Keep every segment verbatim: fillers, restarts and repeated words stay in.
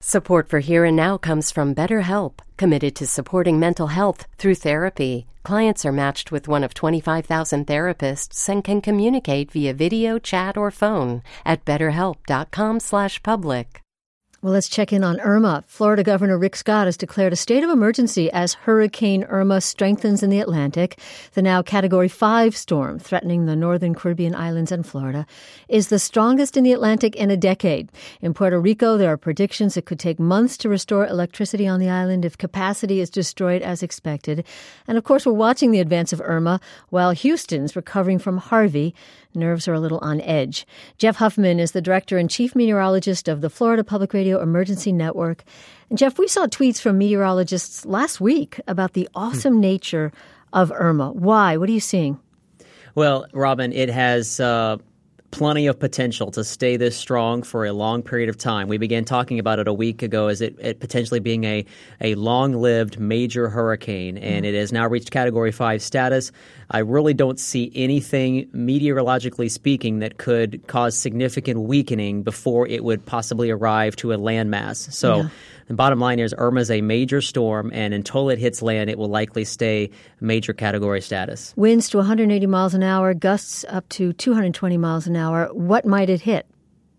Support for Here and Now comes from BetterHelp, committed to supporting mental health through therapy. Clients are matched with one of twenty-five thousand therapists and can communicate via video, chat, or phone at betterhelp.com slash public. Well, let's check in on Irma. Florida Governor Rick Scott has declared a state of emergency as Hurricane Irma strengthens in the Atlantic. The now Category five storm threatening the northern Caribbean islands and Florida is the strongest in the Atlantic in a decade. In Puerto Rico, there are predictions it could take months to restore electricity on the island if capacity is destroyed as expected. And of course, we're watching the advance of Irma while Houston's recovering from Harvey. Nerves are a little on edge. Jeff Huffman is the director and chief meteorologist of the Florida Public Radio Emergency Network. And Jeff, we saw tweets from meteorologists last week about the awesome hmm. nature of Irma. Why? What are you seeing? Well, Robin, it has uh, plenty of potential to stay this strong for a long period of time. We began talking about it a week ago as it, it potentially being a, a long-lived major hurricane, and mm. it has now reached Category five status. I really don't see anything, meteorologically speaking, that could cause significant weakening before it would possibly arrive to a landmass. So yeah. The bottom line is Irma is a major storm, and until it hits land, it will likely stay major category status. Winds to one hundred eighty miles an hour, gusts up to two hundred twenty miles an hour. What might it hit?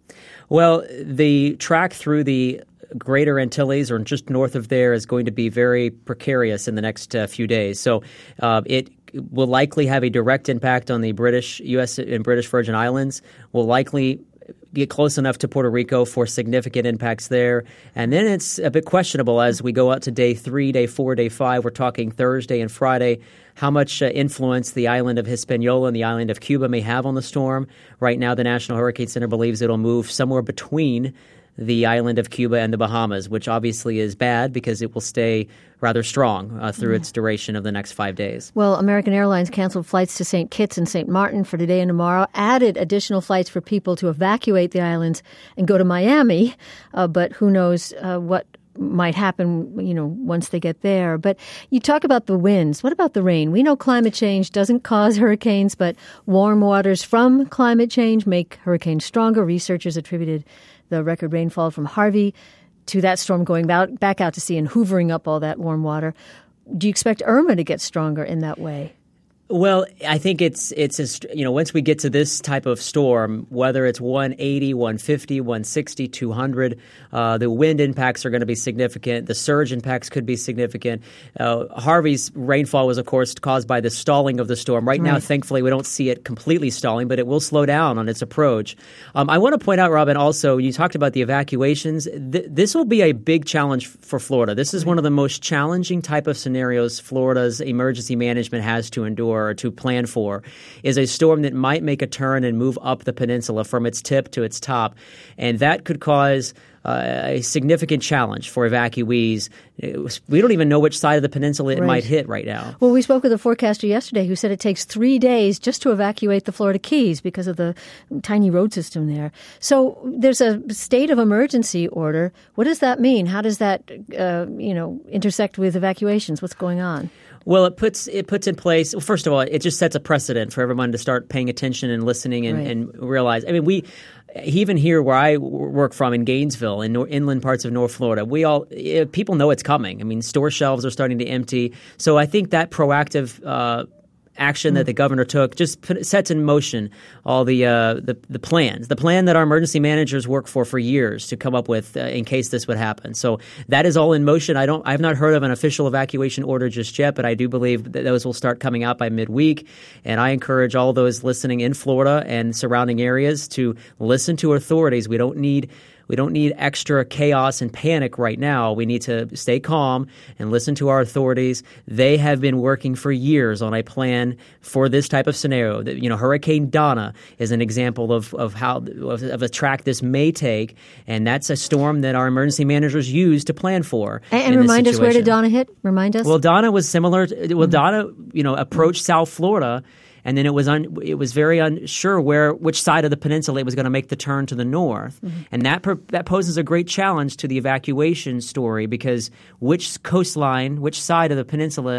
Well, the track through the Greater Antilles or just north of there is going to be very precarious in the next uh, few days. So uh, it will likely have a direct impact on the British, U S and British Virgin Islands, will likely get close enough to Puerto Rico for significant impacts there. And then it's a bit questionable as we go out to day three, day four, day five. We're talking Thursday and Friday, how much uh, influence the island of Hispaniola and the island of Cuba may have on the storm. Right now, the National Hurricane Center believes it'll move somewhere between the island of Cuba and the Bahamas, which obviously is bad because it will stay rather strong uh, through its duration of the next five days. Well, American Airlines canceled flights to Saint Kitts and Saint Martin for today and tomorrow, added additional flights for people to evacuate the islands and go to Miami, uh, but who knows uh, what might happen, you know, once they get there. But you talk about the winds. What about the rain? We know climate change doesn't cause hurricanes, but warm waters from climate change make hurricanes stronger. Researchers attributed the record rainfall from Harvey to that storm going out, back out to sea and hoovering up all that warm water. Do you expect Irma to get stronger in that way? Well, I think it's, it's a, you know, once we get to this type of storm, whether it's one eighty, one fifty, one sixty, two hundred, uh, the wind impacts are going to be significant. The surge impacts could be significant. Uh, Harvey's rainfall was, of course, caused by the stalling of the storm. Right, right now, thankfully, we don't see it completely stalling, but it will slow down on its approach. Um, I want to point out, Robin, also, you talked about the evacuations. Th- this will be a big challenge for Florida. This is right. one of the most challenging type of scenarios Florida's emergency management has to endure or to plan for, is a storm that might make a turn and move up the peninsula from its tip to its top. And that could cause uh, a significant challenge for evacuees. Was, we don't even know which side of the peninsula it right. might hit right now. Well, we spoke with a forecaster yesterday who said it takes three days just to evacuate the Florida Keys because of the tiny road system there. So there's a state of emergency order. What does that mean? How does that, uh, you know, intersect with evacuations? What's going on? Well, it puts it puts in place. Well, first of all, it just sets a precedent for everyone to start paying attention and listening and, right. and realize. I mean, we even here where I work from in Gainesville, in nor- inland parts of North Florida, we all people know it's coming. I mean, store shelves are starting to empty. So I think that proactive Uh, action that the governor took just put, sets in motion all the, uh, the the plans, the plan that our emergency managers work for for years to come up with uh, in case this would happen. So that is all in motion. I don't, I've not heard of an official evacuation order just yet, but I do believe that those will start coming out by midweek. And I encourage all those listening in Florida and surrounding areas to listen to authorities. We don't need We don't need extra chaos and panic right now. We need to stay calm and listen to our authorities. They have been working for years on a plan for this type of scenario. You know, Hurricane Donna is an example of, of how of, of a track this may take, and that's a storm that our emergency managers use to plan for. And, and remind us, where did Donna hit? Remind us. Well, Donna was similar. To, well, mm-hmm. Donna, you know, approached mm-hmm. South Florida. And then it was un, it was very unsure where which side of the peninsula it was going to make the turn to the north, mm-hmm. and that per, that poses a great challenge to the evacuation story because which coastline, which side of the peninsula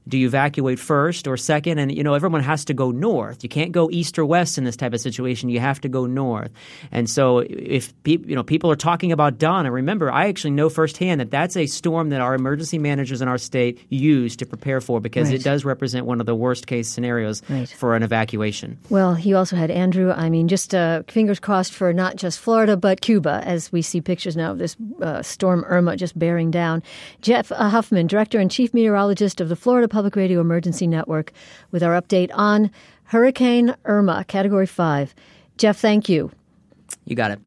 do you evacuate first or second? And, you know, everyone has to go north. You can't go east or west in this type of situation. You have to go north. And so if pe- you know people are talking about Donna, remember, I actually know firsthand that that's a storm that our emergency managers in our state use to prepare for because right. it does represent one of the worst case scenarios right. for an evacuation. Well, you also had Andrew. I mean, just uh, fingers crossed for not just Florida, but Cuba, as we see pictures now of this uh, storm Irma just bearing down. Jeff uh, Huffman, Director and Chief Meteorologist of the Florida Public Radio Emergency Network, with our update on Hurricane Irma, Category five. Jeff, thank you. You got it.